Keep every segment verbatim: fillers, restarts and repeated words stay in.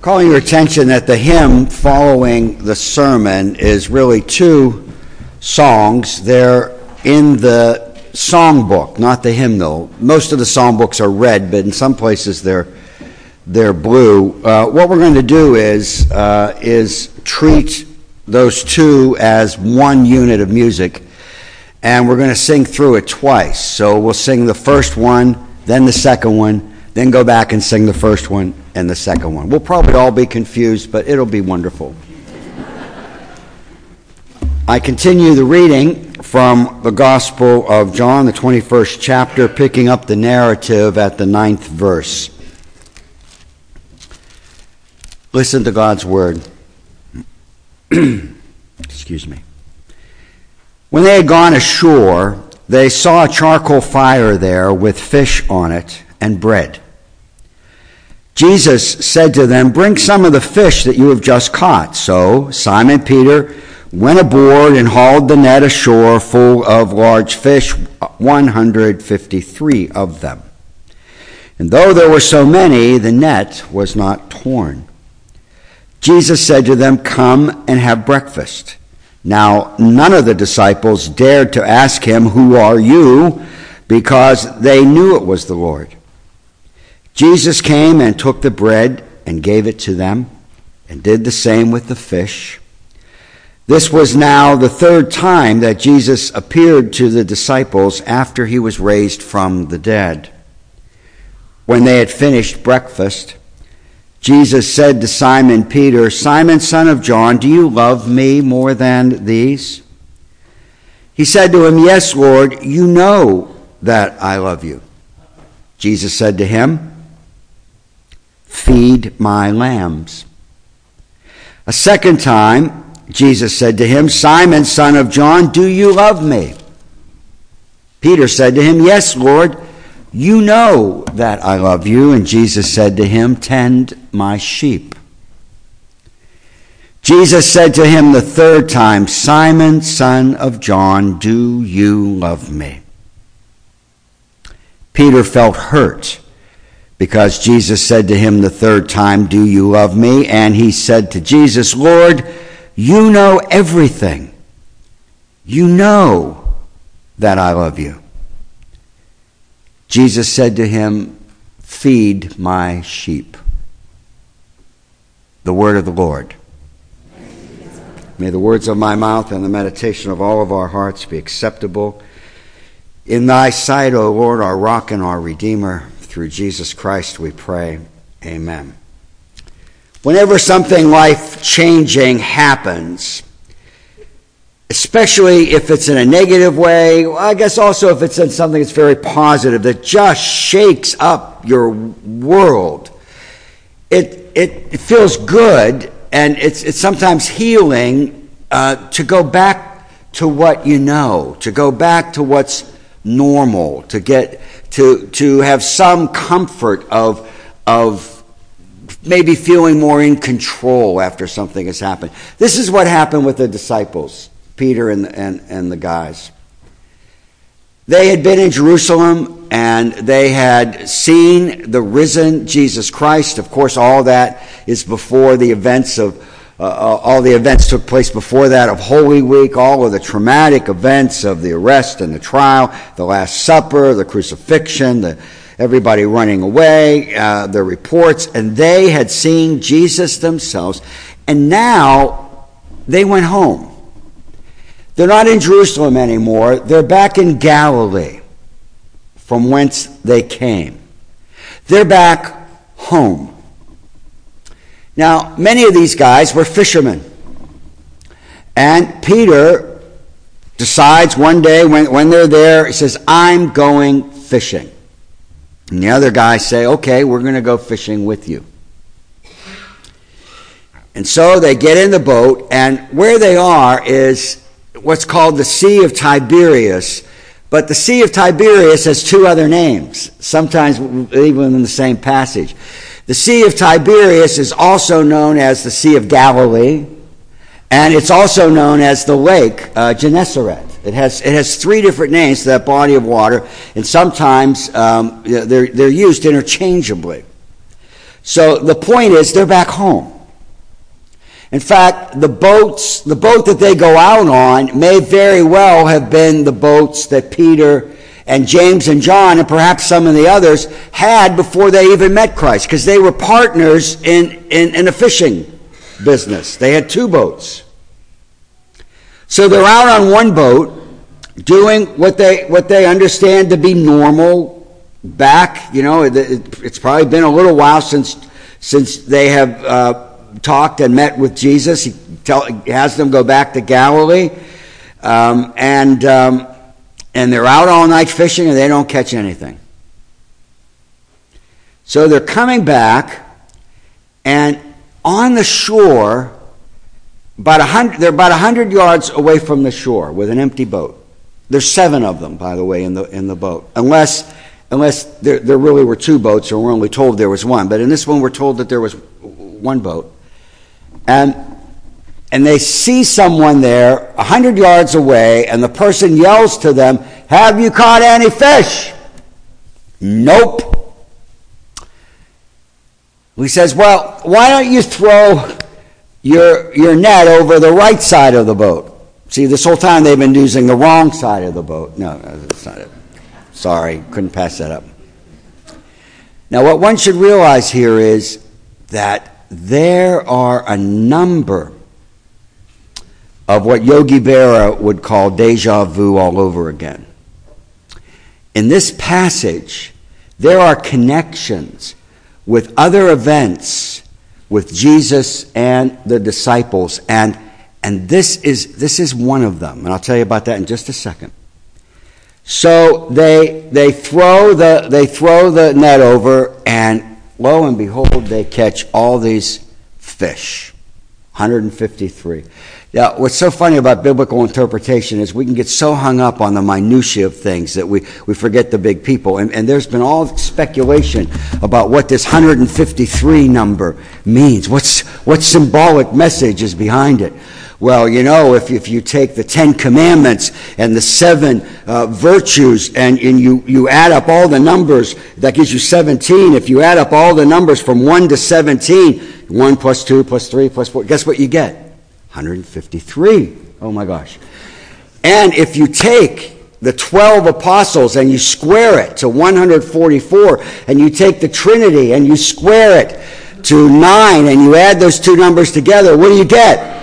Calling your attention that the hymn following the sermon is really two songs. They're in the songbook, not the hymnal. Most of the songbooks are red, but in some places they're they're blue. Uh, what we're going to do is uh, is treat those two as one unit of music, and we're going to sing through it twice. So we'll sing the first one, then the second one, then go back and sing the first one and the second one. We'll probably all be confused, but it'll be wonderful. I continue the reading from the Gospel of John, the twenty-first chapter, picking up the narrative at the ninth verse. Listen to God's word. Excuse me. When they had gone ashore, they saw a charcoal fire there with fish on it and bread. Jesus said to them, "Bring some of the fish that you have just caught." So Simon Peter went aboard and hauled the net ashore full of large fish, one hundred fifty-three of them. And though there were so many, the net was not torn. Jesus said to them, "Come and have breakfast." Now none of the disciples dared to ask him, "Who are you?" because they knew it was the Lord. Jesus came and took the bread and gave it to them, and did the same with the fish. This was now the third time that Jesus appeared to the disciples after he was raised from the dead. When they had finished breakfast, Jesus said to Simon Peter, "Simon, son of John, do you love me more than these?" He said to him, "Yes, Lord, you know that I love you." Jesus said to him, "Feed my lambs." A second time, Jesus said to him, "Simon, son of John, do you love me?" Peter said to him, "Yes, Lord, you know that I love you." And Jesus said to him, "Tend my sheep." Jesus said to him the third time, "Simon, son of John, do you love me?" Peter felt hurt because Jesus said to him the third time, "Do you love me?" And he said to Jesus, "Lord, you know everything. You know that I love you." Jesus said to him, "Feed my sheep." The word of the Lord. May the words of my mouth and the meditation of all of our hearts be acceptable in thy sight, O Lord, our rock and our redeemer. Through Jesus Christ we pray. Amen. Whenever something life-changing happens, especially if it's in a negative way, well, I guess also if it's in something that's very positive, that just shakes up your world, it it feels good, and it's it's sometimes healing uh, to go back to what you know, to go back to what's normal, to get to to have some comfort of of maybe feeling more in control after something has happened. This is what happened with the disciples, Peter and and, and the guys. They had been in Jerusalem and they had seen the risen Jesus Christ. Of course, all that is before the events of Uh, all the events took place before that of Holy Week, all of the traumatic events of the arrest and the trial, the Last Supper, the crucifixion, the, everybody running away, uh, the reports, and they had seen Jesus themselves, and now they went home. They're not in Jerusalem anymore. They're back in Galilee, from whence they came. They're back home. Now, many of these guys were fishermen. And Peter decides one day when, when they're there, he says, "I'm going fishing." And the other guys say, "Okay, we're going to go fishing with you." And so they get in the boat, and where they are is what's called the Sea of Tiberias. But the Sea of Tiberias has two other names, sometimes even in the same passage. The Sea of Tiberias is also known as the Sea of Galilee, and it's also known as the Lake uh, Gennesaret. It has it has three different names to that body of water, and sometimes um, they're they're used interchangeably. So the point is, they're back home. In fact, the boats, the boat that they go out on may very well have been the boats that Peter and James and John and perhaps some of the others had before they even met Christ, because they were partners in, in, in a fishing business. They had two boats. So they're out on one boat doing what they what they understand to be normal back. You know, it, it's probably been a little while since since they have uh, talked and met with Jesus. He, tell, he has them go back to Galilee, um, and um, and they're out all night fishing, and they don't catch anything. So they're coming back, and on the shore, about a hundred, they're about a hundred yards away from the shore with an empty boat. There's seven of them, by the way, in the in the boat, unless unless there there really were two boats, or we're only told there was one. But in this one, we're told that there was one boat, and and they see someone there a hundred yards away, and the person yells to them, "Have you caught any fish?" Nope. He says, "Well, why don't you throw your your net over the right side of the boat?" See, this whole time they've been using the wrong side of the boat. No, that's not it. Sorry, couldn't pass that up. Now, what one should realize here is that there are a number of what Yogi Berra would call deja vu all over again. In this passage, there are connections with other events with Jesus and the disciples, and and this is this is one of them, and I'll tell you about that in just a second. So they they throw the they throw the net over, and lo and behold, they catch all these fish, one hundred fifty-three. Now, what's so funny about biblical interpretation is we can get so hung up on the minutiae of things that we, we forget the big people. And, and there's been all speculation about what this one hundred fifty-three number means. What's what symbolic message is behind it? Well, you know, if if you take the Ten Commandments and the seven uh, virtues and, and you, you add up all the numbers, that gives you seventeen. If you add up all the numbers from one to seventeen, one plus two plus three plus four, guess what you get? one hundred fifty-three. Oh my gosh. And if you take the twelve apostles and you square it to one hundred forty-four, and you take the Trinity and you square it to nine, and you add those two numbers together, what do you get?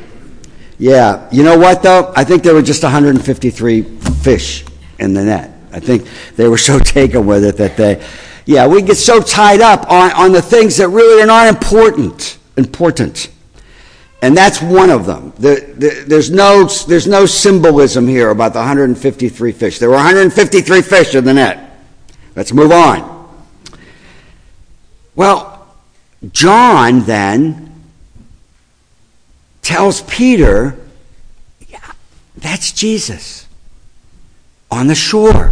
Yeah, you know what though? I think there were just one hundred fifty-three fish in the net. I think they were so taken with it that they, yeah, we get so tied up on, on the things that really are not important. Important. And that's one of them. The, the, there's no there's no symbolism here about the one hundred fifty-three fish. There were one hundred fifty-three fish in the net. Let's move on. Well, John then tells Peter, yeah, that's Jesus on the shore.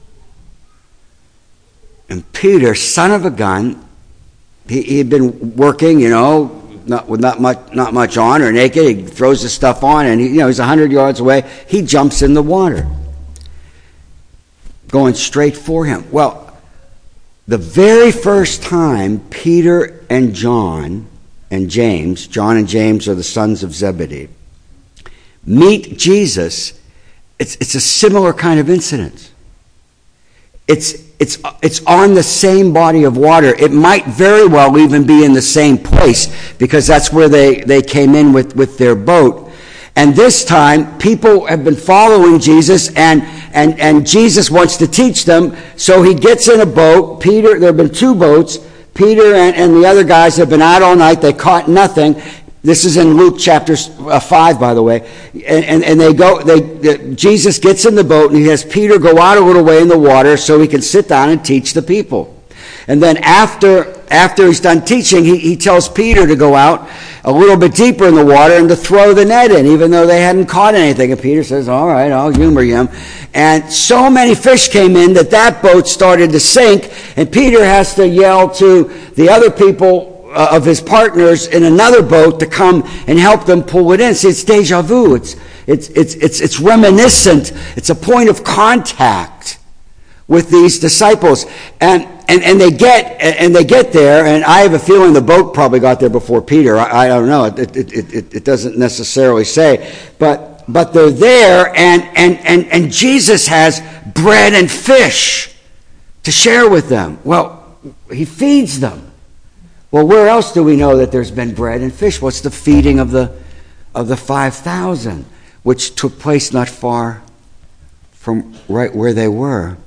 And Peter, son of a gun, he, he had been working, you know, not with not much not much on or naked. He throws the stuff on, and he, you know, he's a hundred yards away. He jumps in the water, going straight for him. Well, the very first time Peter and John and James, John and James are the sons of Zebedee, meet Jesus, it's it's a similar kind of incident. It's it's it's on the same body of water. It might very well even be in the same place, because that's where they, they came in with, with their boat. And this time, people have been following Jesus, and, and, and Jesus wants to teach them, so he gets in a boat. Peter, there have been two boats. Peter and, and the other guys have been out all night. They caught nothing. This is in Luke chapter five, by the way. And, and, and they go, they, the, Jesus gets in the boat, and he has Peter go out a little way in the water so he can sit down and teach the people. And then after after he's done teaching, he, he tells Peter to go out a little bit deeper in the water and to throw the net in, even though they hadn't caught anything. And Peter says, all right, I'll humor him. And so many fish came in that that boat started to sink, and Peter has to yell to the other people uh, of his partners in another boat to come and help them pull it in. See, it's deja vu. It's, it's, it's, it's, it's reminiscent. It's a point of contact with these disciples. And, and, and they get and they get there, and I have a feeling the boat probably got there before Peter. I, I don't know. It, it, it, it, it doesn't necessarily say. But but they're there, and, and, and, and Jesus has bread and fish to share with them. Well, he feeds them. Well, where else do we know that there's been bread and fish? What's the feeding of the of the five thousand, which took place not far from right where they were?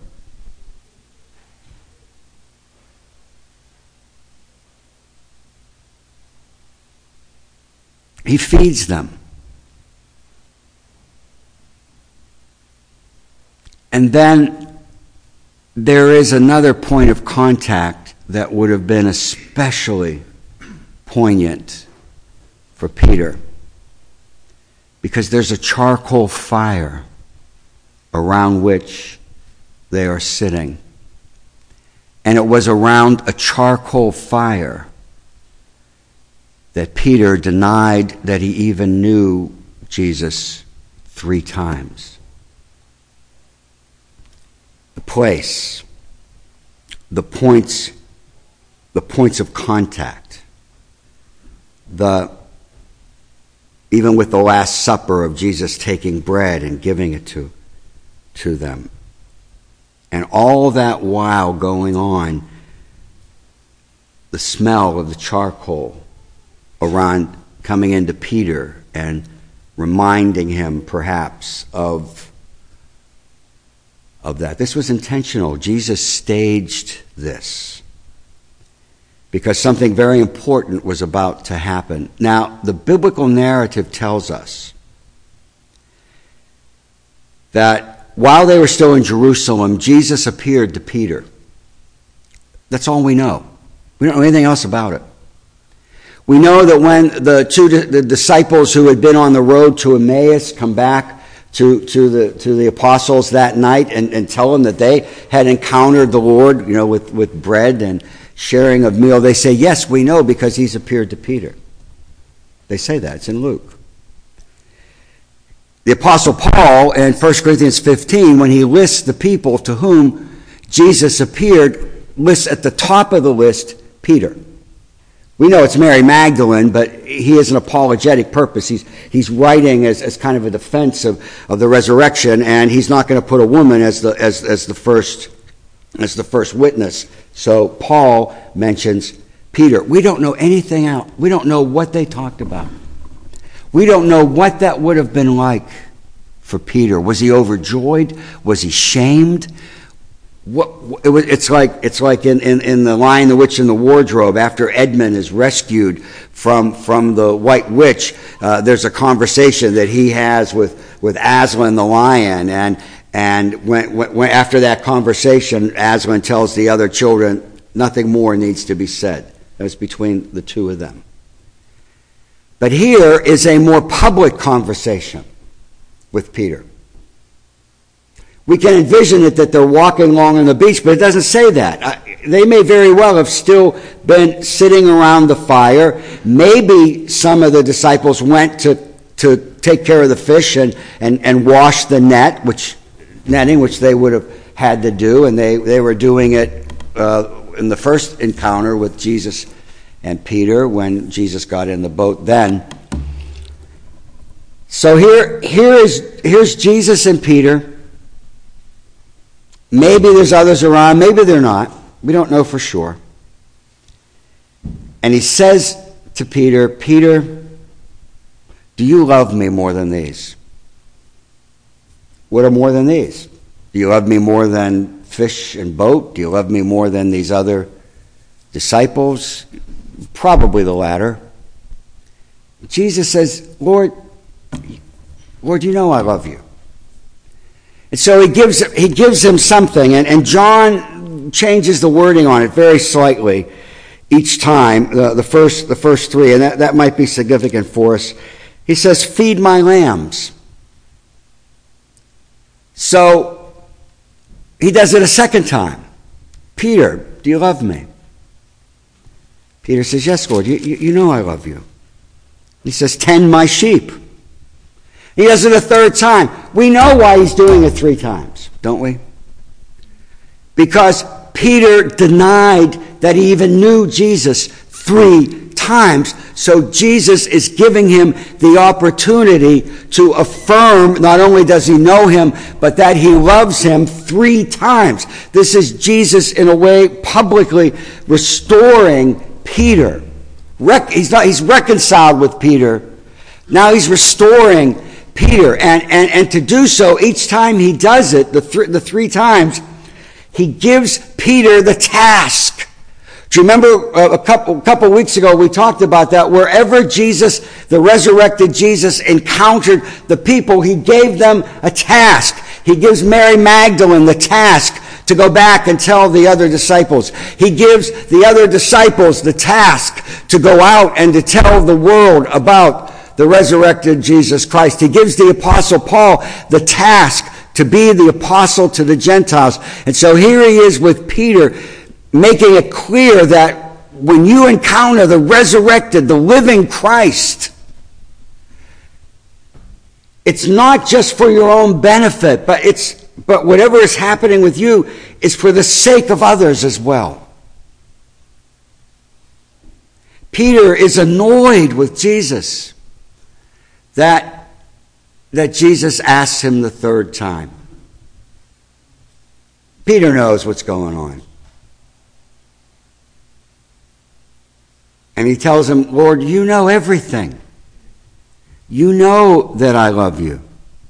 He feeds them. And then there is another point of contact that would have been especially poignant for Peter, because there's a charcoal fire around which they are sitting. And it was around a charcoal fire that Peter denied that he even knew Jesus three times. The place, the points, the points of contact, the even with the Last Supper of Jesus taking bread and giving it to, to them. And all that while going on, the smell of the charcoal around coming into Peter and reminding him perhaps of, of that. This was intentional. Jesus staged this because something very important was about to happen. Now, the biblical narrative tells us that while they were still in Jerusalem, Jesus appeared to Peter. That's all we know. We don't know anything else about it. We know that when the two the disciples who had been on the road to Emmaus come back to, to the to the apostles that night and, and tell them that they had encountered the Lord, you know, with, with bread and sharing of meal, they say, yes, we know because he's appeared to Peter. They say that. It's in Luke. The Apostle Paul in First Corinthians fifteen, when he lists the people to whom Jesus appeared, lists at the top of the list Peter. We know it's Mary Magdalene, but he has an apologetic purpose. He's he's writing as, as kind of a defense of, of the resurrection, and he's not going to put a woman as the as as the first as the first witness. So Paul mentions Peter. We don't know anything else. We don't know what they talked about. We don't know what that would have been like for Peter. Was he overjoyed? Was he shamed? What it was, it's like it's like in, in, in the Lion, the Witch, and the Wardrobe. After Edmund is rescued from from the White Witch, uh, there's a conversation that he has with, with Aslan the lion, and and when, when after that conversation, Aslan tells the other children nothing more needs to be said. That was between the two of them. But here is a more public conversation with Peter. We can envision it that they're walking along on the beach, but it doesn't say that. Uh, they may very well have still been sitting around the fire. Maybe some of the disciples went to, to take care of the fish and, and, and wash the net, which netting, which they would have had to do, and they, they were doing it uh, in the first encounter with Jesus and Peter when Jesus got in the boat then. So here, here is here's Jesus and Peter. Maybe there's others around, maybe they're not. We don't know for sure. And he says to Peter, Peter, do you love me more than these? What are more than these? Do you love me more than fish and boat? Do you love me more than these other disciples? Probably the latter. Jesus says, Lord, Lord, you know I love you. And so he gives he gives him something, and, and John changes the wording on it very slightly each time, the, the first the first three, and that, that might be significant for us. He says, feed my lambs. So he does it a second time. Peter, do you love me? Peter says, yes, Lord, you, you, you know I love you. He says, tend my sheep. He does it a third time. We know why he's doing it three times, don't we? because Peter denied that he even knew Jesus three times. So Jesus is giving him the opportunity to affirm not only does he know him, but that he loves him three times. This is Jesus, in a way, publicly restoring Peter. Rec- he's, not, he's reconciled with Peter. Now he's restoring Peter. And, and, and to do so, each time he does it, the, th- the three times, he gives Peter the task. Do you remember uh, a couple, a couple weeks ago we talked about that? Wherever Jesus, the resurrected Jesus, encountered the people, he gave them a task. He gives Mary Magdalene the task to go back and tell the other disciples. He gives the other disciples the task to go out and to tell the world about the resurrected Jesus Christ. He gives the Apostle Paul the task to be the apostle to the Gentiles. And so here he is with Peter, making it clear that when you encounter the resurrected, the living Christ, it's not just for your own benefit, but it's but whatever is happening with you is for the sake of others as well. Peter is annoyed with Jesus that, that Jesus asks him the third time. Peter knows what's going on. And he tells him, Lord, you know everything. You know that I love you.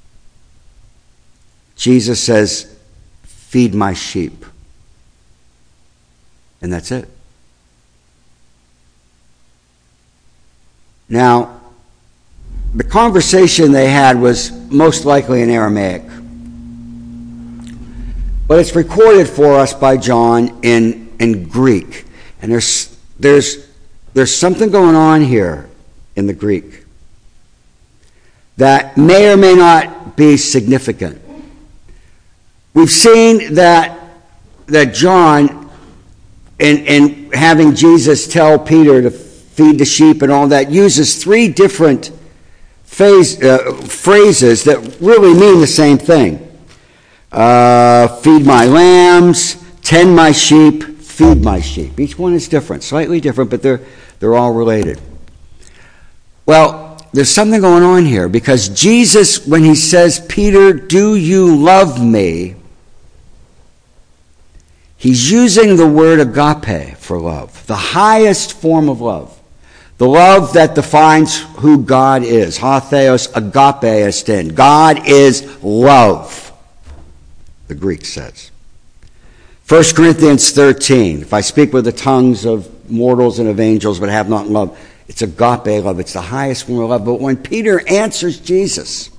Jesus says, feed my sheep. And that's it. Now, the conversation they had was most likely in Aramaic. But it's recorded for us by John in, in Greek. And there's, there's, there's something going on here in the Greek that may or may not be significant. We've seen that, that John, in, in having Jesus tell Peter to feed the sheep and all that, uses three different phase, uh, phrases that really mean the same thing. Uh, feed my lambs, tend my sheep, feed my sheep. Each one is different, slightly different, but they're, they're all related. Well, there's something going on here, because Jesus, when he says, Peter, do you love me? He's using the word agape for love, the highest form of love. The love that defines who God is. Ha theos agape estin. God is love, the Greek says. First Corinthians thirteen. If I speak with the tongues of mortals and of angels, but have not love, it's agape love. It's the highest form of love. But when Peter answers Jesus,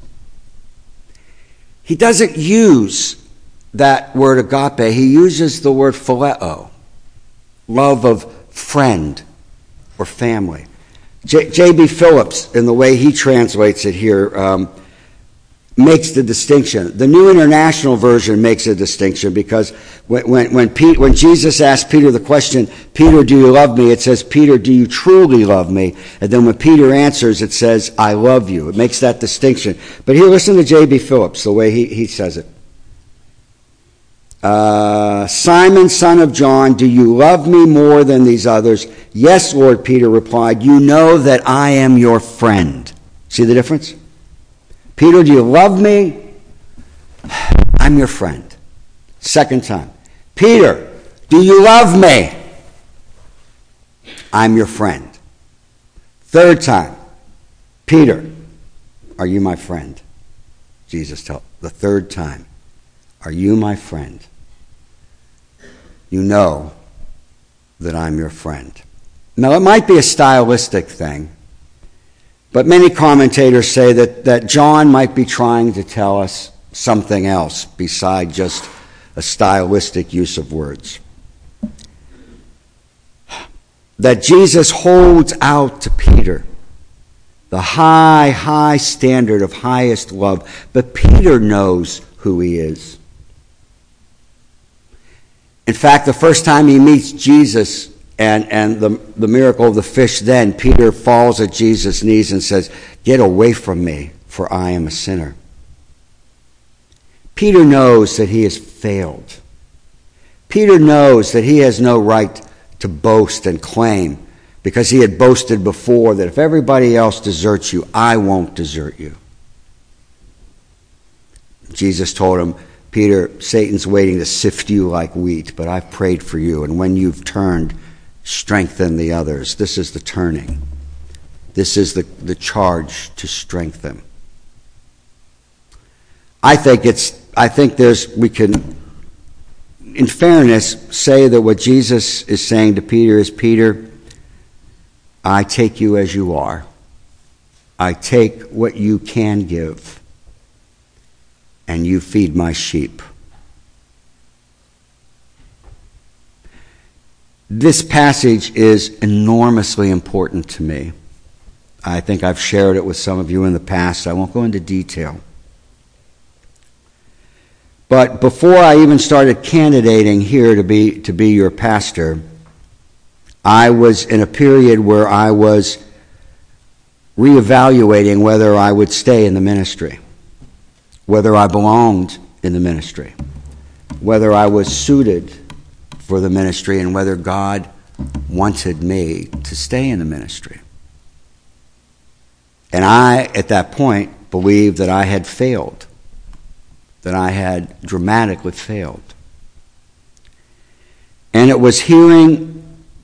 he doesn't use that word agape. He uses the word phileo, love of friend or family. J B Phillips, in the way he translates it here, um, makes the distinction. The New International Version makes a distinction, because when when when, Pete, when Jesus asked Peter the question, Peter, do you love me? It says, Peter, do you truly love me? And then when Peter answers, it says, I love you. It makes that distinction. But here, listen to J B Phillips, the way he, he says it. Uh, Simon, son of John, do you love me more than these others? Yes, Lord, Peter replied. You know that I am your friend. See the difference? Peter, do you love me? I'm your friend. Second time. Peter, do you love me? I'm your friend. Third time. Peter, are you my friend? Jesus told the third time. Are you my friend? You know that I'm your friend. Now, it might be a stylistic thing, but many commentators say that, that John might be trying to tell us something else beside just a stylistic use of words. That Jesus holds out to Peter the high, high standard of highest love, but Peter knows who he is. In fact, the first time he meets Jesus and, and the, the miracle of the fish, then Peter falls at Jesus' knees and says, get away from me, for I am a sinner. Peter knows that he has failed. Peter knows that he has no right to boast and claim, because he had boasted before that if everybody else deserts you, I won't desert you. Jesus told him, Peter, Satan's waiting to sift you like wheat, but I've prayed for you, and when you've turned, strengthen the others. This is the turning. This is the, the charge to strengthen. I think it's, I think there's, we can, in fairness, say that what Jesus is saying to Peter is, Peter, I take you as you are. I take what you can give, and you feed my sheep. This passage is enormously important to me. I think I've shared it with some of you in the past. I won't go into detail. But before I even started candidating here to be to be your pastor, I was in a period where I was reevaluating whether I would stay in the ministry, whether I belonged in the ministry, whether I was suited for the ministry, and whether God wanted me to stay in the ministry. And I, at that point, believed that I had failed, that I had dramatically failed. And it was hearing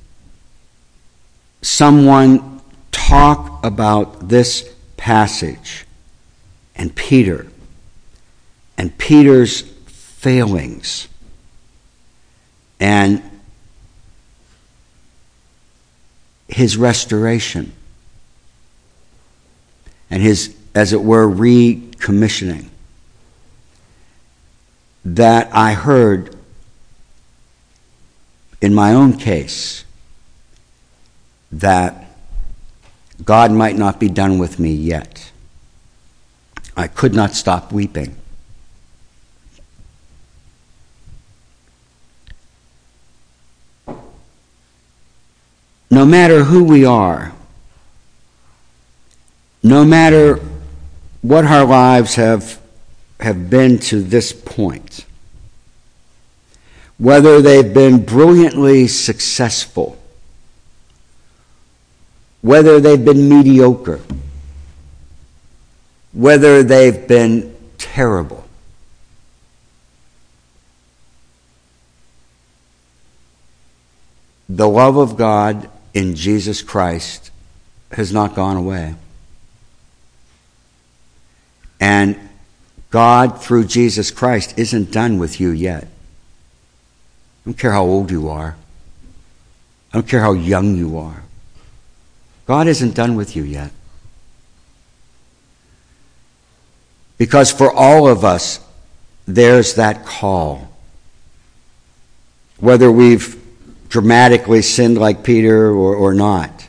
someone talk about this passage and Peter and Peter's failings and his restoration and his, as it were, recommissioning, that I heard in my own case that God might not be done with me yet. I could not stop weeping. No matter who we are, no matter what our lives have, have been to this point, whether they've been brilliantly successful, whether they've been mediocre, whether they've been terrible, the love of God in Jesus Christ has not gone away. And God, through Jesus Christ, isn't done with you yet. I don't care how old you are. I don't care how young you are. God isn't done with you yet. Because for all of us, there's that call. Whether we've dramatically sinned like Peter or, or not.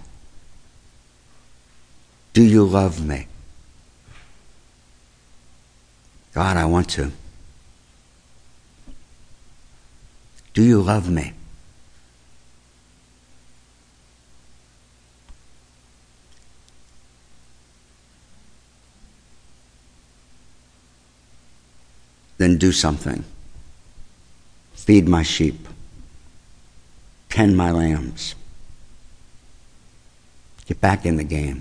Do you love me? God, I want to. Do you love me? Then do something. Feed my sheep. Tend my lambs. Get back in the game.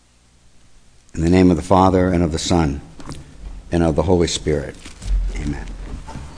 In the name of the Father, and of the Son, and of the Holy Spirit. Amen.